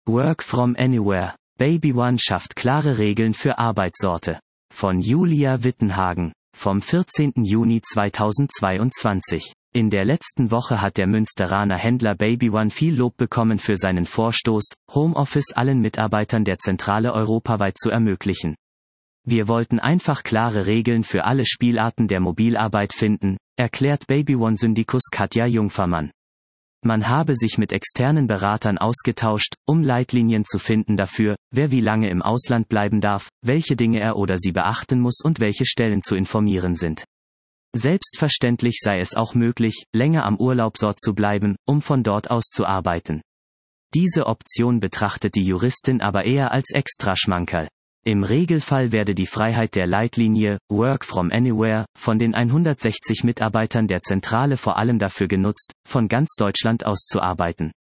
Work from Anywhere. Baby One schafft klare Regeln für Arbeitssorte. Von Julia Wittenhagen. Vom 14. Juni 2022. In der letzten Woche hat der Münsteraner Händler Baby One viel Lob bekommen für seinen Vorstoß, Homeoffice allen Mitarbeitern der Zentrale europaweit zu ermöglichen. Wir wollten einfach klare Regeln für alle Spielarten der Mobilarbeit finden, erklärt Baby One-Syndikus Katja Jungfermann. Man habe sich mit externen Beratern ausgetauscht, um Leitlinien zu finden dafür, wer wie lange im Ausland bleiben darf, welche Dinge er oder sie beachten muss und welche Stellen zu informieren sind. Selbstverständlich sei es auch möglich, länger am Urlaubsort zu bleiben, um von dort aus zu arbeiten. Diese Option betrachtet die Juristin aber eher als Extraschmankerl. Im Regelfall werde die Freiheit der Leitlinie, Work from Anywhere, von den 160 Mitarbeitern der Zentrale vor allem dafür genutzt, von ganz Deutschland aus zu arbeiten.